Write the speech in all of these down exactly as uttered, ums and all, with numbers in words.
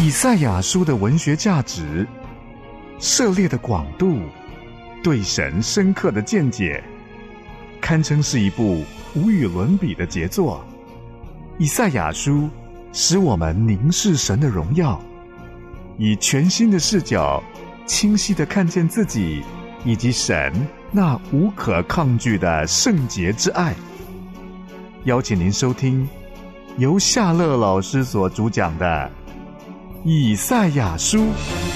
以赛亚书的文学价值、涉猎的广度、对神深刻的见解，堪称是一部无与伦比的杰作。以赛亚书使我们凝视神的荣耀，以全新的视角清晰地看见自己以及神那无可抗拒的圣洁之爱。邀请您收听由夏乐老师所主讲的以赛亚书。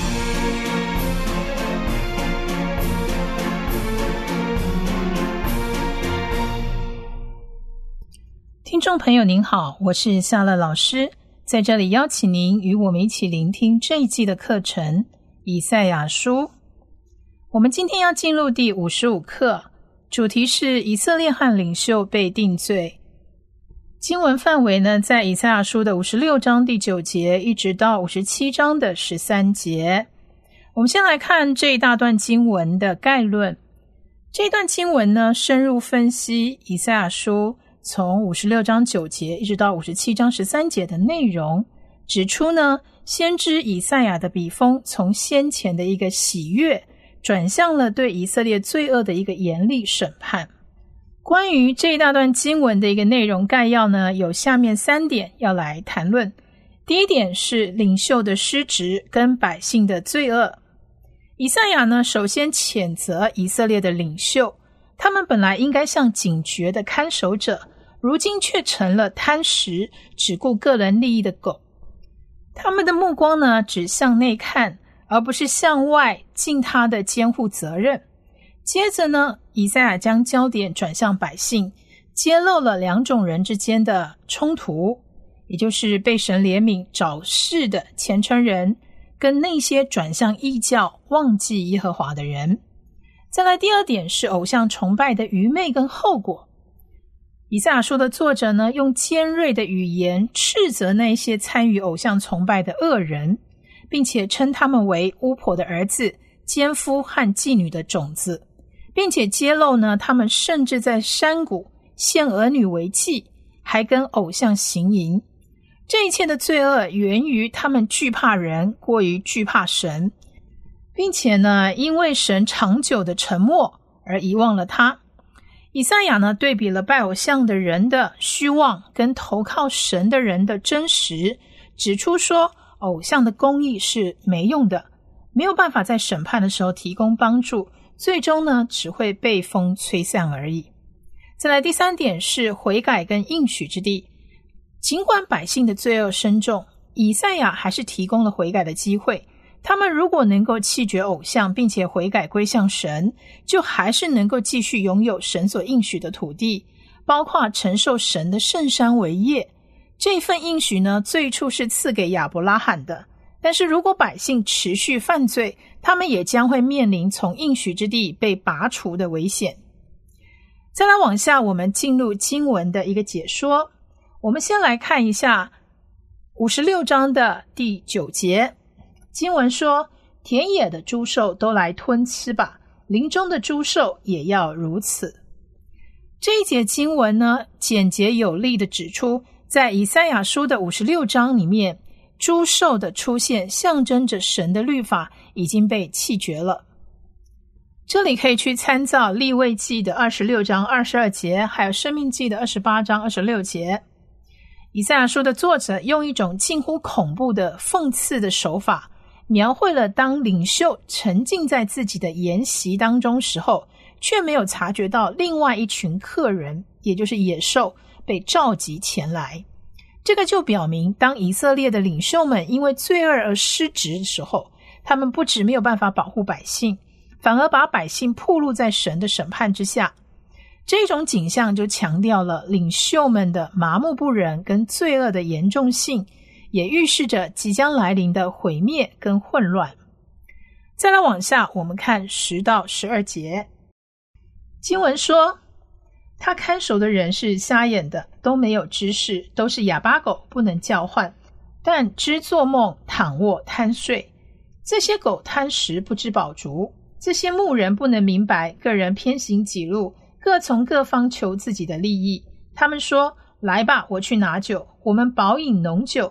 听众朋友您好，我是夏乐老师，在这里邀请您与我们一起聆听这一季的课程以赛亚书。我们今天要进入第五十五课，主题是以色列和领袖被定罪。经文范围呢，在以赛亚书的五十六章第九节一直到五十七章的十三节。我们先来看这一大段经文的概论。这一段经文呢，深入分析以赛亚书从五十六章九节一直到五十七章十三节的内容，指出呢，先知以赛亚的笔锋从先前的一个喜悦转向了对以色列罪恶的一个严厉审判。关于这一大段经文的一个内容概要呢，有下面三点要来谈论。第一点是领袖的失职跟百姓的罪恶。以赛亚呢，首先谴责以色列的领袖，他们本来应该像警觉的看守者，如今却成了贪食只顾个人利益的狗。他们的目光呢，只向内看，而不是向外尽他的监护责任。接着呢，以赛亚将焦点转向百姓，揭露了两种人之间的冲突，也就是被神怜悯找事的虔诚人，跟那些转向异教忘记耶和华的人。再来第二点是偶像崇拜的愚昧跟后果。以赛亚书的作者呢，用尖锐的语言斥责那些参与偶像崇拜的恶人，并且称他们为巫婆的儿子、奸夫和妓女的种子，并且揭露呢，他们甚至在山谷献儿女为祭，还跟偶像行淫。这一切的罪恶源于他们惧怕人，过于惧怕神，并且呢，因为神长久的沉默而遗忘了他。以赛亚呢，对比了拜偶像的人的虚妄跟投靠神的人的真实，指出说偶像的公义是没用的，没有办法在审判的时候提供帮助，最终呢，只会被风吹散而已。再来第三点是悔改跟应许之地。尽管百姓的罪恶深重，以赛亚还是提供了悔改的机会。他们如果能够弃绝偶像，并且悔改归向神，就还是能够继续拥有神所应许的土地，包括承受神的圣山为业。这份应许呢，最初是赐给亚伯拉罕的，但是如果百姓持续犯罪，他们也将会面临从应许之地被拔除的危险。再来往下，我们进入经文的一个解说。我们先来看一下五十六章的第九节。经文说，田野的诸兽都来吞吃吧，林中的诸兽也要如此。这一节经文呢，简洁有力地指出，在以赛亚书的五十六章里面，诸兽的出现象征着神的律法已经被弃绝了。这里可以去参照利未记的二十六章二十二节，还有申命记的二十八章二十六节。以赛亚书的作者用一种近乎恐怖的讽刺的手法，描绘了当领袖沉浸在自己的筵席当中时候，却没有察觉到另外一群客人，也就是野兽，被召集前来。这个就表明，当以色列的领袖们因为罪恶而失职的时候，他们不只没有办法保护百姓，反而把百姓暴露在神的审判之下。这种景象就强调了领袖们的麻木不仁跟罪恶的严重性，也预示着即将来临的毁灭跟混乱。再来往下，我们看十到十二节。经文说，他看守的人是瞎眼的，都没有知识，都是哑巴狗，不能叫唤，但知做梦，躺卧贪睡。这些狗贪食，不知饱足。这些牧人不能明白，个人偏行己路，各从各方求自己的利益。他们说，来吧，我去拿酒，我们饱饮浓酒，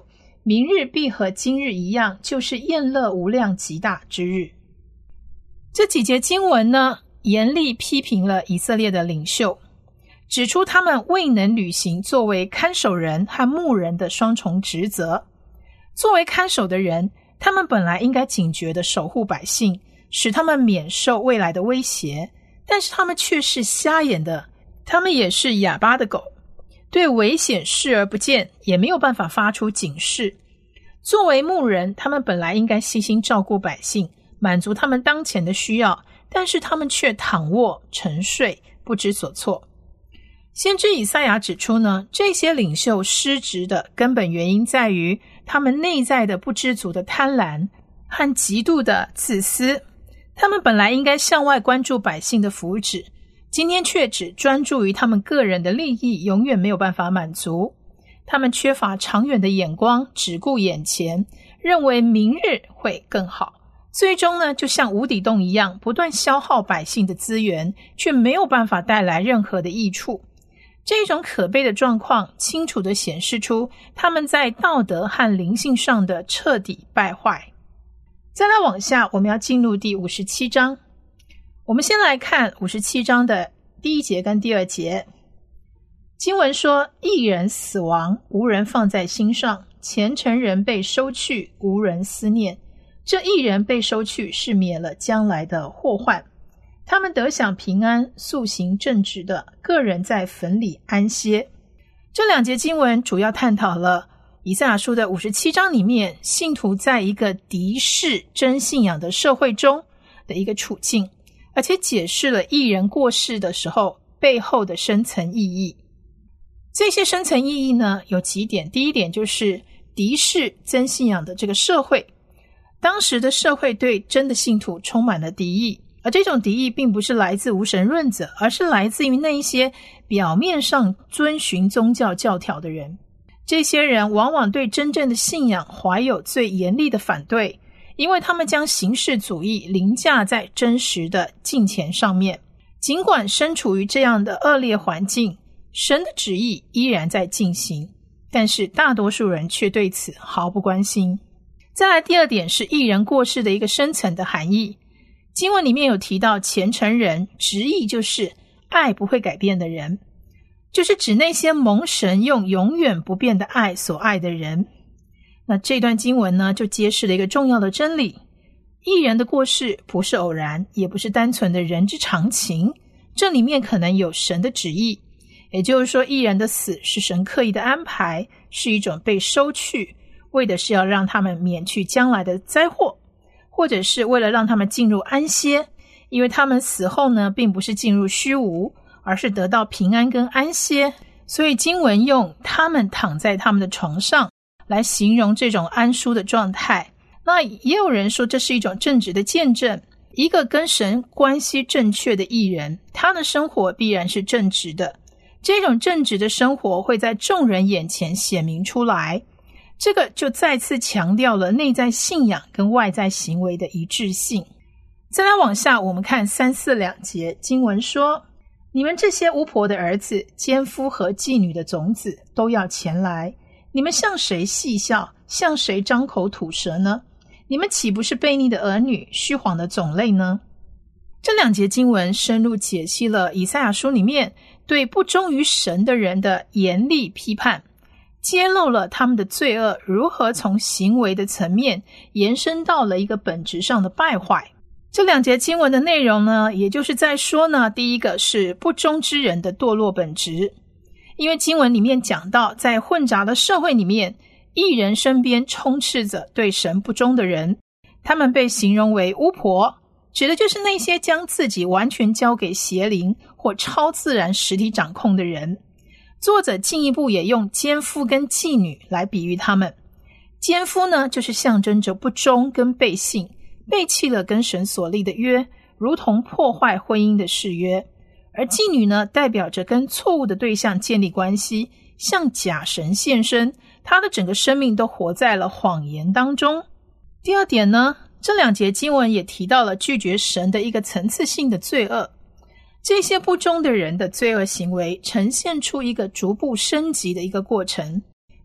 明日必和今日一样，就是宴乐无量极大之日。这几节经文呢，严厉批评了以色列的领袖，指出他们未能履行作为看守人和牧人的双重职责。作为看守的人，他们本来应该警觉地守护百姓，使他们免受未来的威胁，但是他们却是瞎眼的，他们也是哑巴的狗，对危险视而不见，也没有办法发出警示。作为牧人，他们本来应该悉心照顾百姓，满足他们当前的需要，但是他们却躺卧沉睡，不知所措。先知以赛亚指出呢，这些领袖失职的根本原因在于他们内在的不知足的贪婪和极度的自私。他们本来应该向外关注百姓的福祉，今天却只专注于他们个人的利益，永远没有办法满足。他们缺乏长远的眼光，只顾眼前，认为明日会更好，最终呢，就像无底洞一样，不断消耗百姓的资源，却没有办法带来任何的益处。这种可悲的状况清楚地显示出他们在道德和灵性上的彻底败坏。再来往下，我们要进入第五十七章。我们先来看五十七章的第一节跟第二节。经文说，义人死亡，无人放在心上；虔诚人被收去，无人思念。这义人被收去，是免了将来的祸患。他们得享平安，素行正直的个人在坟里安歇。这两节经文主要探讨了以赛亚书的五十七章里面信徒在一个敌视真信仰的社会中的一个处境，而且解释了义人过世的时候背后的深层意义。这些深层意义呢，有几点。第一点就是敌视真信仰的这个社会，当时的社会对真的信徒充满了敌意，而这种敌意并不是来自无神论者，而是来自于那一些表面上遵循宗教教条的人。这些人往往对真正的信仰怀有最严厉的反对，因为他们将形式主义凌驾在真实的敬虔上面。尽管身处于这样的恶劣环境，神的旨意依然在进行，但是大多数人却对此毫不关心。再来第二点是义人过世的一个深层的含义。经文里面有提到虔诚人，直译就是爱不会改变的人，就是指那些蒙神用永远不变的爱所爱的人。那这段经文呢，就揭示了一个重要的真理：义人的过世不是偶然，也不是单纯的人之常情，这里面可能有神的旨意。也就是说，义人的死是神刻意的安排，是一种被收去，为的是要让他们免去将来的灾祸，或者是为了让他们进入安歇，因为他们死后呢，并不是进入虚无，而是得到平安跟安歇。所以经文用他们躺在他们的床上来形容这种安舒的状态。那也有人说这是一种正直的见证，一个跟神关系正确的义人，他的生活必然是正直的，这种正直的生活会在众人眼前显明出来。这个就再次强调了内在信仰跟外在行为的一致性。再来往下，我们看三四两节经文说，你们这些巫婆的儿子，奸夫和妓女的种子都要前来，你们向谁戏笑，向谁张口吐舌呢？你们岂不是悖逆的儿女，虚谎的种类呢？这两节经文深入解析了以赛亚书里面对不忠于神的人的严厉批判，揭露了他们的罪恶如何从行为的层面延伸到了一个本质上的败坏。这两节经文的内容呢，也就是在说呢，第一个是不忠之人的堕落本质。因为经文里面讲到，在混杂的社会里面，义人身边充斥着对神不忠的人，他们被形容为巫婆，指的就是那些将自己完全交给邪灵或超自然实体掌控的人。作者进一步也用奸夫跟妓女来比喻他们。奸夫呢，就是象征着不忠跟背信，背弃了跟神所立的约，如同破坏婚姻的誓约。而妓女呢，代表着跟错误的对象建立关系，向假神献身，她的整个生命都活在了谎言当中。第二点呢，这两节经文也提到了拒绝神的一个层次性的罪恶。这些不忠的人的罪恶行为呈现出一个逐步升级的一个过程，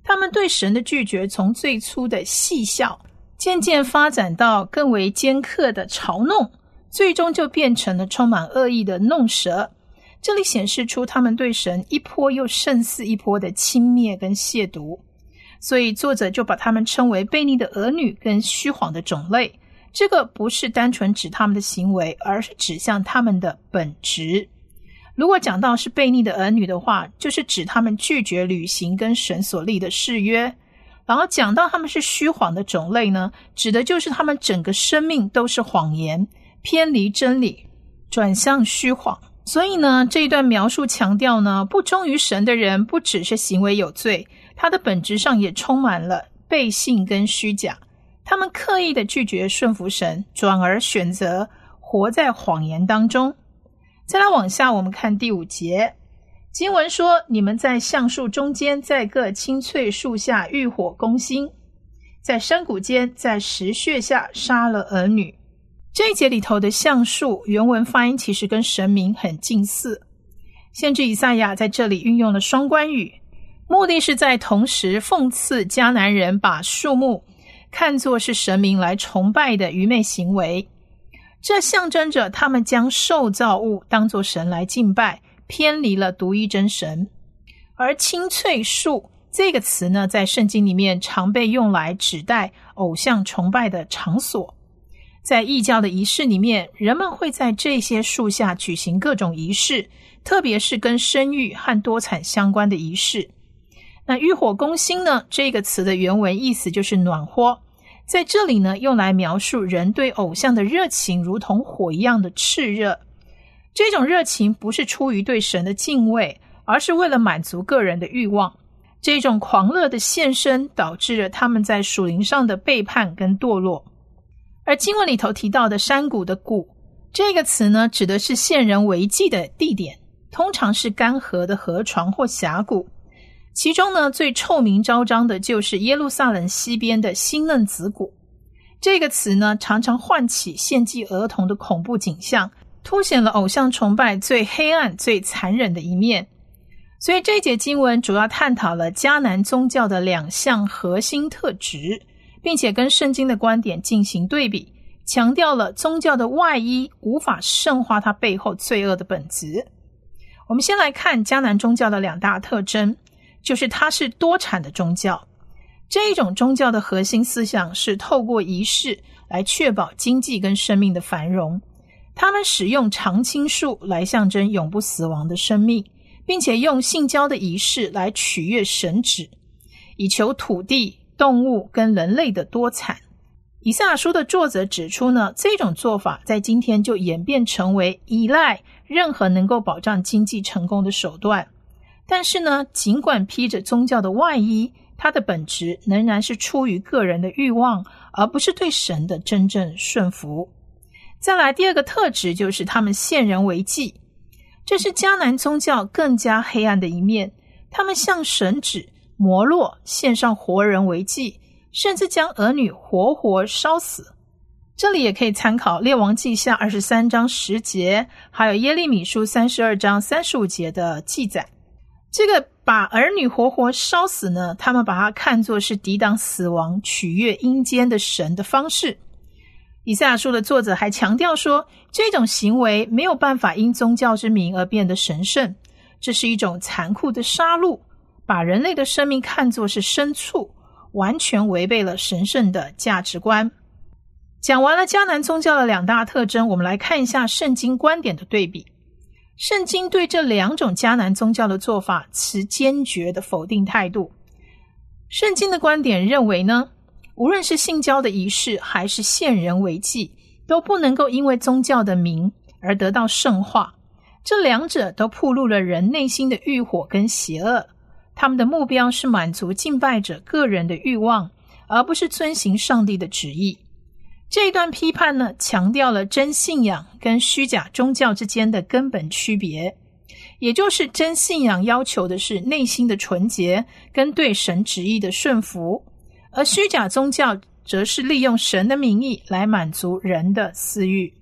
他们对神的拒绝从最初的戏笑，渐渐发展到更为尖刻的嘲弄，最终就变成了充满恶意的弄舌。这里显示出他们对神一波又胜似一波的轻蔑跟亵渎，所以作者就把他们称为悖逆的儿女跟虚谎的种类。这个不是单纯指他们的行为，而是指向他们的本质。如果讲到是悖逆的儿女的话，就是指他们拒绝履行跟神所立的誓约。然后讲到他们是虚谎的种类呢，指的就是他们整个生命都是谎言，偏离真理，转向虚谎。所以呢，这一段描述强调呢，不忠于神的人不只是行为有罪，他的本质上也充满了背信跟虚假。他们刻意的拒绝顺服神，转而选择活在谎言当中。再来往下，我们看第五节，经文说，你们在橡树中间，在各青翠树下浴火攻心，在山谷间，在石穴下杀了儿女。这一节里头的橡树原文发音其实跟神明很近似，先知以赛亚在这里运用了双关语，目的是在同时讽刺迦南人把树木看作是神明来崇拜的愚昧行为。这象征着他们将受造物当作神来敬拜，偏离了独一真神。而青翠树这个词呢，在圣经里面常被用来指代偶像崇拜的场所。在异教的仪式里面，人们会在这些树下举行各种仪式，特别是跟生育和多产相关的仪式。那浴火攻心呢，这个词的原文意思就是暖和，在这里呢，用来描述人对偶像的热情如同火一样的炽热。这种热情不是出于对神的敬畏，而是为了满足个人的欲望。这种狂热的献身导致了他们在属灵上的背叛跟堕落。而经文里头提到的山谷的谷，这个词呢，指的是献人为祭的地点，通常是干涸的河床或峡谷。其中呢，最臭名昭彰的就是耶路撒冷西边的新嫩子谷。这个词呢，常常唤起献祭儿童的恐怖景象，凸显了偶像崇拜最黑暗最残忍的一面。所以这一节经文主要探讨了迦南宗教的两项核心特质，并且跟圣经的观点进行对比，强调了宗教的外衣无法圣化它背后罪恶的本质。我们先来看迦南宗教的两大特征，就是它是多产的宗教。这一种宗教的核心思想是透过仪式来确保经济跟生命的繁荣。他们使用常青树来象征永不死亡的生命，并且用性交的仪式来取悦神旨，以求土地、动物跟人类的多产。以赛亚书的作者指出呢，这种做法在今天就演变成为依赖任何能够保障经济成功的手段。但是呢，尽管披着宗教的外衣，它的本质仍然是出于个人的欲望，而不是对神的真正顺服。再来第二个特质就是他们献人为祭，这是迦南宗教更加黑暗的一面。他们向神旨摩洛献上活人为祭，甚至将儿女活活烧死。这里也可以参考列王记下二十三章十节，还有耶利米书三十二章三十五节的记载。这个把儿女活活烧死呢，他们把它看作是抵挡死亡、取悦阴间的神的方式。以赛亚书的作者还强调说，这种行为没有办法因宗教之名而变得神圣，这是一种残酷的杀戮，把人类的生命看作是牲畜，完全违背了神圣的价值观。讲完了迦南宗教的两大特征，我们来看一下圣经观点的对比。圣经对这两种迦南宗教的做法持坚决的否定态度。圣经的观点认为呢，无论是性交的仪式还是献人为祭，都不能够因为宗教的名而得到圣化。这两者都暴露了人内心的欲火跟邪恶，他们的目标是满足敬拜者个人的欲望，而不是遵行上帝的旨意。这一段批判呢，强调了真信仰跟虚假宗教之间的根本区别，也就是真信仰要求的是内心的纯洁跟对神旨意的顺服，而虚假宗教则是利用神的名义来满足人的私欲。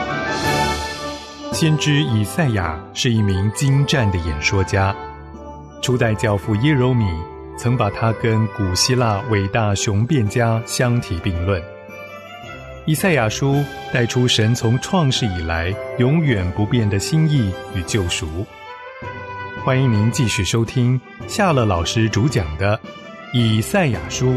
先知以赛亚是一名精湛的演说家， 初代教父耶柔米曾把它跟古希腊伟大雄辩家相提并论。以赛亚书带出神从创世以来永远不变的心意与救赎。欢迎您继续收听夏乐老师主讲的以赛亚书。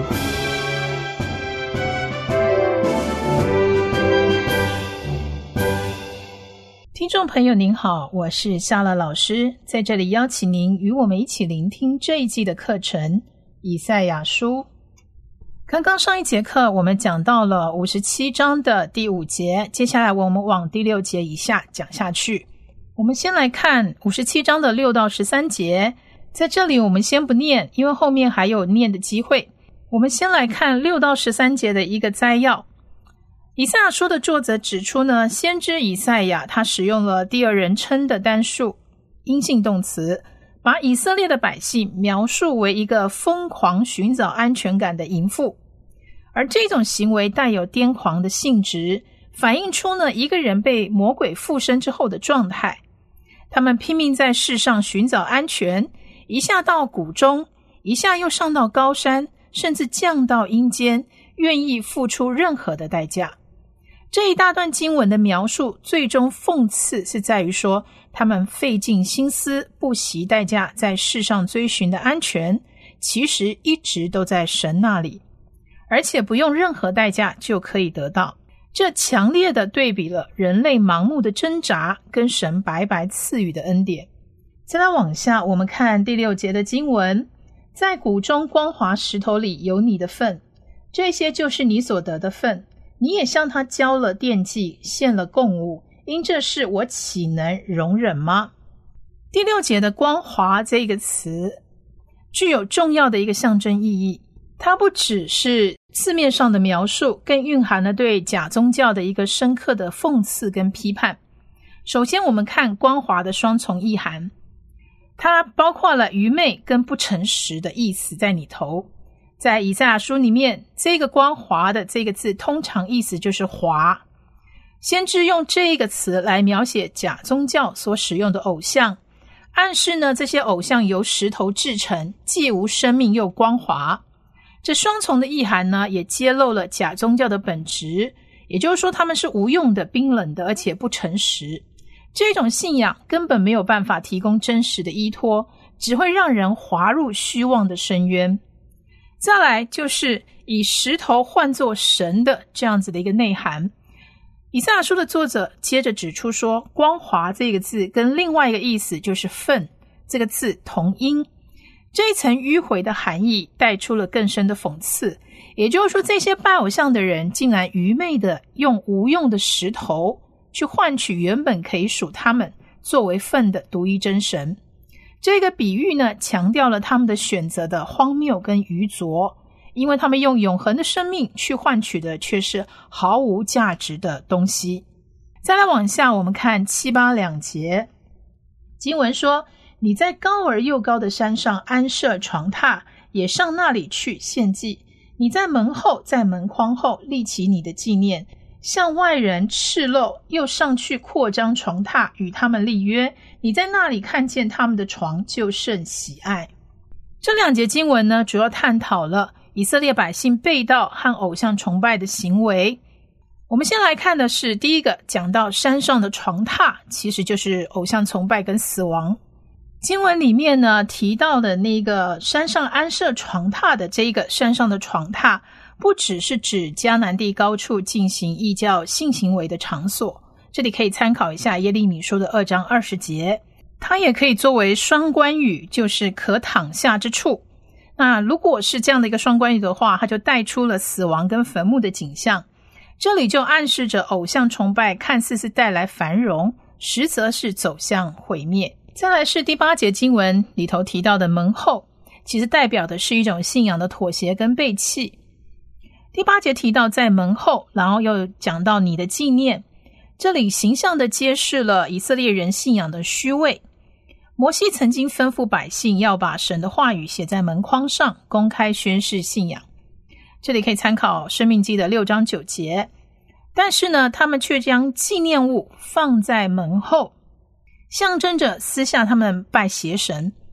听众朋友您好，我是夏乐老师，在这里邀请您与我们一起聆听这一季的课程以赛亚书。刚刚上一节课我们讲到了五十七章的第五节，接下来我们往第六节以下讲下去。我们先来看五十七章的六到十三节，在这里我们先不念，因为后面还有念的机会。我们先来看六到十三节的一个摘要。以赛亚书的作者指出呢，先知以赛亚他使用了第二人称的单数阴性动词，把以色列的百姓描述为一个疯狂寻找安全感的淫妇，而这种行为带有癫狂的性质，反映出呢一个人被魔鬼附身之后的状态。他们拼命在世上寻找安全，一下到谷中，一下又上到高山，甚至降到阴间，愿意付出任何的代价。这一大段经文的描述最终讽刺是在于说，他们费尽心思不惜代价在世上追寻的安全，其实一直都在神那里，而且不用任何代价就可以得到。这强烈的对比了人类盲目的挣扎跟神白白赐予的恩典。再来往下，我们看第六节的经文，在谷中光滑石头里有你的份，这些就是你所得的份，你也向他交了奠祭，献了供物，因这事我岂能容忍吗？第六节的光滑这个词具有重要的一个象征意义，它不只是字面上的描述，更蕴含了对假宗教的一个深刻的讽刺跟批判。首先我们看光滑的双重意涵，它包括了愚昧跟不诚实的意思在里头。在以赛亚书里面，这个光滑的这个字通常意思就是滑。先知用这个词来描写假宗教所使用的偶像，暗示呢这些偶像由石头制成，既无生命又光滑。这双重的意涵呢，也揭露了假宗教的本质，也就是说他们是无用的、冰冷的，而且不诚实。这种信仰根本没有办法提供真实的依托，只会让人滑入虚妄的深渊。再来就是以石头换作神的这样子的一个内涵。以赛亚书的作者接着指出说，光滑这个字跟另外一个意思就是粪这个字同音，这一层迂回的含义带出了更深的讽刺，也就是说这些拜偶像的人竟然愚昧的用无用的石头去换取原本可以属他们作为粪的独一真神。这个比喻呢，强调了他们的选择的荒谬跟愚拙，因为他们用永恒的生命去换取的却是毫无价值的东西。再来往下，我们看七八两节，经文说，你在高而又高的山上安设床榻，也上那里去献祭。你在门后，在门框后立起你的纪念，向外人赤露，又上去扩张床榻，与他们立约。你在那里看见他们的床，就甚喜爱。这两节经文呢，主要探讨了以色列百姓背道和偶像崇拜的行为。我们先来看的是第一个，讲到山上的床榻，其实就是偶像崇拜跟死亡。经文里面呢提到的那个山上安设床榻的这一个山上的床榻，不只是指迦南地高处进行异教性行为的场所，这里可以参考一下耶利米书的二章二十节，它也可以作为双关语，就是可躺下之处。那如果是这样的一个双关语的话，它就带出了死亡跟坟墓的景象，这里就暗示着偶像崇拜看似是带来繁荣，实则是走向毁灭。再来是第八节经文里头提到的门后，其实代表的是一种信仰的妥协跟背弃。第八节提到在门后，然后又讲到你的纪念，这里形象地揭示了以色列人信仰的虚伪。摩西曾经吩咐百姓要把神的话语写在门框上，公开宣示信仰，这里可以参考申命记的六章九节。但是呢，他们却将纪念物放在门后，象征着私下他们拜邪神。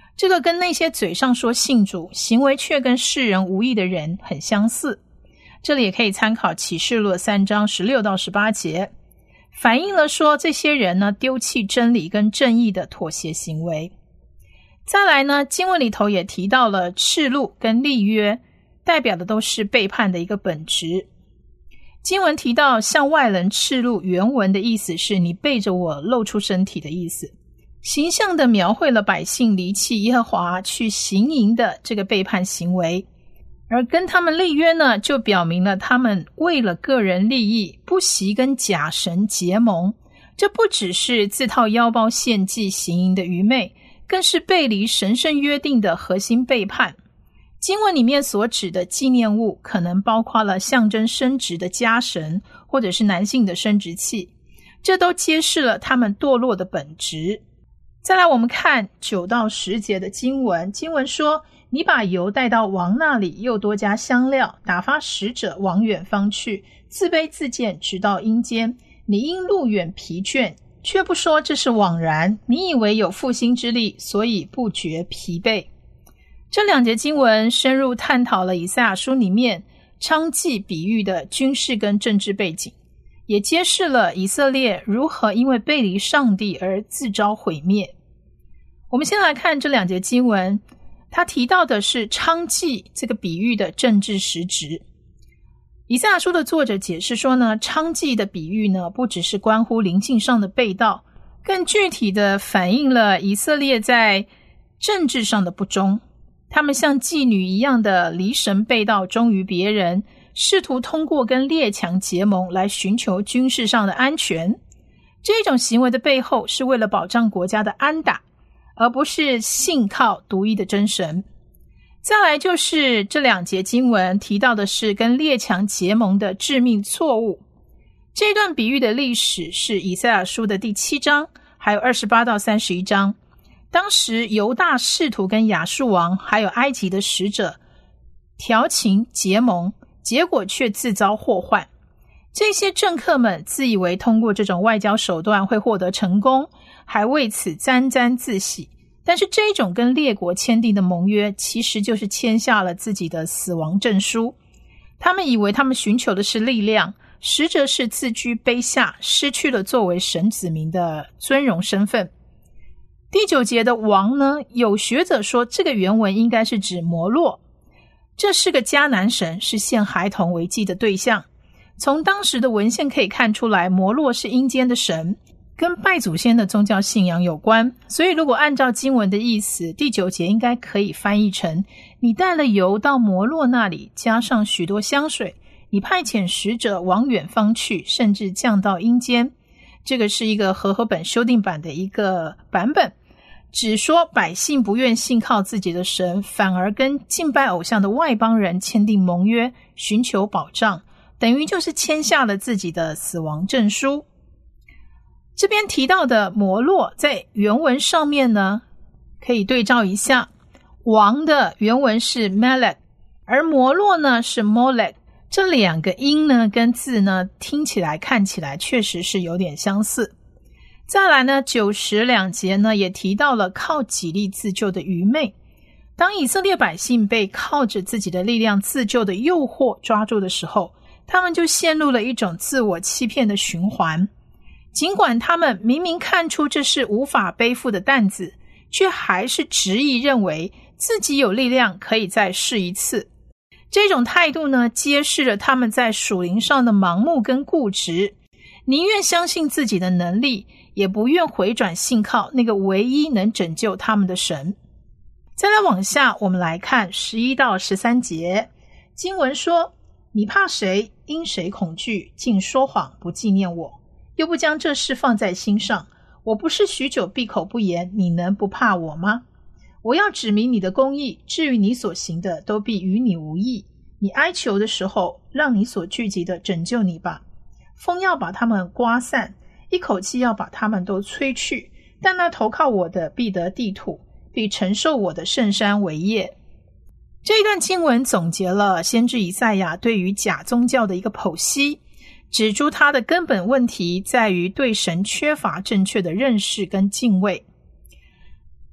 这个跟那些嘴上说信主，行为却跟世人无异的人很相似。这里也可以参考启示录三章十六到十八节，反映了说这些人呢丢弃真理跟正义的妥协行为。再来呢，经文里头也提到了赤露跟立约，代表的都是背叛的一个本质。经文提到向外人赤露，原文的意思是你背着我露出身体的意思，形象地描绘了百姓离弃耶和华去行淫的这个背叛行为。而跟他们立约呢，就表明了他们为了个人利益不惜跟假神结盟。这不只是自掏腰包献祭行淫的愚昧，更是背离神圣约定的核心背叛。经文里面所指的纪念物可能包括了象征生殖的家神，或者是男性的生殖器，这都揭示了他们堕落的本质。再来我们看九到十节的经文，经文说，你把油带到王那里，又多加香料，打发使者往远方去，自卑自贱，直到阴间。你因路远疲倦，却不说这是枉然，你以为有复兴之力，所以不觉疲惫。这两节经文深入探讨了以赛亚书里面娼妓比喻的军事跟政治背景，也揭示了以色列如何因为背离上帝而自招毁灭。我们先来看这两节经文，他提到的是娼妓这个比喻的政治实质。以赛亚书的作者解释说呢，娼妓的比喻呢，不只是关乎灵性上的背道，更具体的反映了以色列在政治上的不忠。他们像妓女一样的离神背道，忠于别人，试图通过跟列强结盟来寻求军事上的安全。这种行为的背后是为了保障国家的安打，而不是信靠独一的真神。再来就是这两节经文提到的是跟列强结盟的致命错误。这段比喻的历史是以赛亚书的第七章，还有二十八到三十一章。当时犹大试图跟亚述王还有埃及的使者调情结盟，结果却自遭祸患。这些政客们自以为通过这种外交手段会获得成功，还为此沾沾自喜。但是这种跟列国签订的盟约，其实就是签下了自己的死亡证书。他们以为他们寻求的是力量，实则是自居卑下，失去了作为神子民的尊荣身份。第九节的王呢，有学者说这个原文应该是指摩洛，这是个迦南神，是献孩童为祭的对象。从当时的文献可以看出来，摩洛是阴间的神，跟拜祖先的宗教信仰有关。所以如果按照经文的意思，第九节应该可以翻译成，你带了油到摩洛那里，加上许多香水，你派遣使者往远方去，甚至降到阴间。这个是一个和合本修订版的一个版本，只说百姓不愿信靠自己的神，反而跟敬拜偶像的外邦人签订盟约，寻求保障，等于就是签下了自己的死亡证书。这边提到的摩洛在原文上面呢，可以对照一下，王的原文是 Melech， 而摩洛呢是 Molech， 这两个音呢跟字呢听起来看起来确实是有点相似。再来呢，九十两节呢也提到了靠己力自救的愚昧。当以色列百姓被靠着自己的力量自救的诱惑抓住的时候，他们就陷入了一种自我欺骗的循环。尽管他们明明看出这是无法背负的担子，却还是执意认为自己有力量可以再试一次。这种态度呢，揭示了他们在属灵上的盲目跟固执，宁愿相信自己的能力，也不愿回转信靠那个唯一能拯救他们的神。再来往下，我们来看十一到十三节。经文说，你怕谁？因谁恐惧？竟说谎，不纪念我，又不将这事放在心上。我不是许久闭口不言，你能不怕我吗？我要指明你的公义，至于你所行的，都必与你无益。你哀求的时候，让你所聚集的拯救你吧。风要把他们刮散，一口气要把他们都吹去，但那投靠我的必得地土，必承受我的圣山为业。这一段经文总结了先知以赛亚对于假宗教的一个剖析，指出它的根本问题在于对神缺乏正确的认识跟敬畏。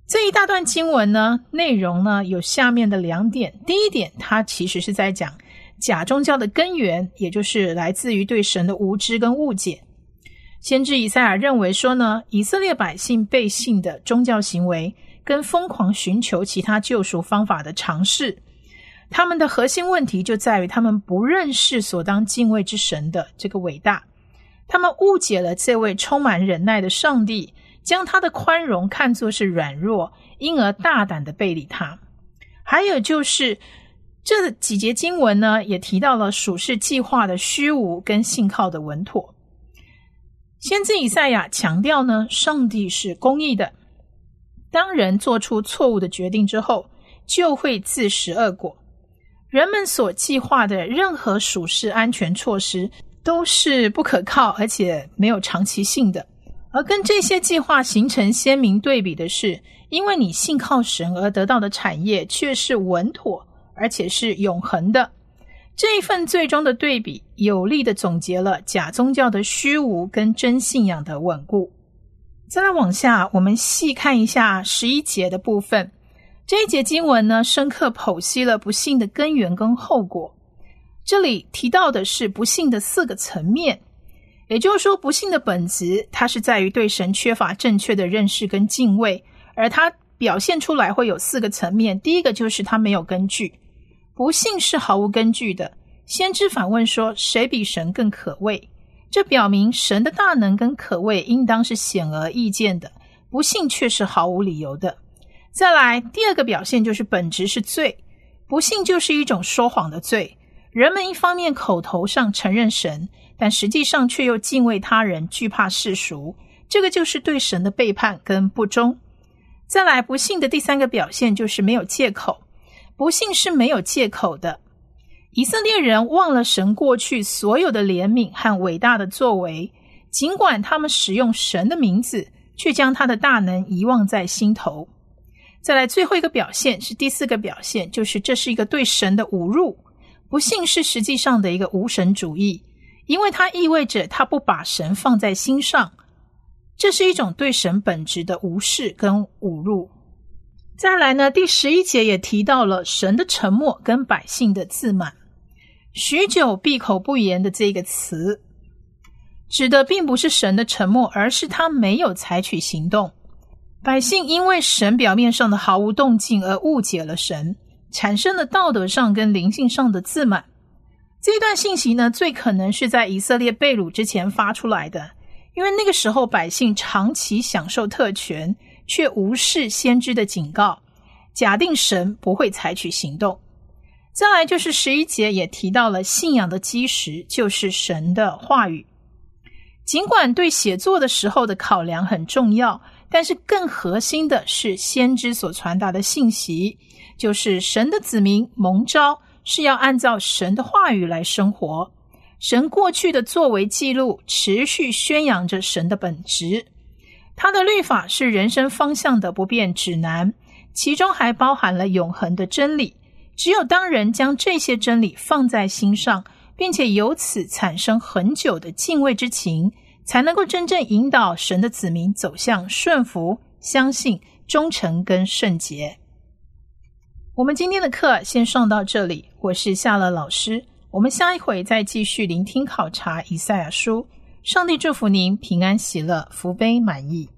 这一大段经文呢，内容呢有下面的两点。第一点，它其实是在讲假宗教的根源，也就是来自于对神的无知跟误解。先知以赛亚认为说呢，以色列百姓背信的宗教行为跟疯狂寻求其他救赎方法的尝试，他们的核心问题就在于他们不认识所当敬畏之神的这个伟大，他们误解了这位充满忍耐的上帝，将他的宽容看作是软弱，因而大胆的背离他。还有就是这几节经文呢，也提到了属世计划的虚无跟信靠的稳妥。先知以赛亚强调呢，上帝是公义的，当人做出错误的决定之后，就会自食恶果。人们所计划的任何属世安全措施都是不可靠，而且没有长期性的。而跟这些计划形成鲜明对比的是，因为你信靠神而得到的产业却是稳妥，而且是永恒的。这一份最终的对比，有力地总结了假宗教的虚无跟真信仰的稳固。再来往下，我们细看一下十一节的部分。这一节经文呢，深刻剖析了不幸的根源跟后果。这里提到的是不幸的四个层面，也就是说，不幸的本质，它是在于对神缺乏正确的认识跟敬畏，而它表现出来会有四个层面。第一个就是它没有根据，不幸是毫无根据的。先知反问说，谁比神更可畏？这表明神的大能跟可畏应当是显而易见的，不幸却是毫无理由的。再来，第二个表现就是本质是罪，不幸就是一种说谎的罪。人们一方面口头上承认神，但实际上却又敬畏他人，惧怕世俗，这个就是对神的背叛跟不忠。再来，不幸的第三个表现就是没有借口，不幸是没有借口的。以色列人忘了神过去所有的怜悯和伟大的作为，尽管他们使用神的名字，却将他的大能遗忘在心头。再来，最后一个表现是第四个表现，就是这是一个对神的侮辱。不幸是实际上的一个无神主义，因为它意味着他不把神放在心上，这是一种对神本质的无视跟侮辱。再来呢，第十一节也提到了神的沉默跟百姓的自满。许久闭口不言的这个词，指的并不是神的沉默，而是他没有采取行动。百姓因为神表面上的毫无动静而误解了神，产生了道德上跟灵性上的自满。这一段信息呢，最可能是在以色列被掳之前发出来的，因为那个时候百姓长期享受特权，却无视先知的警告，假定神不会采取行动。再来就是十一节也提到了信仰的基石就是神的话语。尽管对写作的时候的考量很重要，但是更核心的是先知所传达的信息，就是神的子民蒙召是要按照神的话语来生活。神过去的作为记录持续宣扬着神的本质，他的律法是人生方向的不变指南，其中还包含了永恒的真理。只有当人将这些真理放在心上，并且由此产生很久的敬畏之情，才能够真正引导神的子民走向顺服、相信、忠诚跟圣洁。我们今天的课先上到这里，我是夏乐老师，我们下一回再继续聆听考察以赛亚书。上帝祝福您平安喜乐，福杯满溢。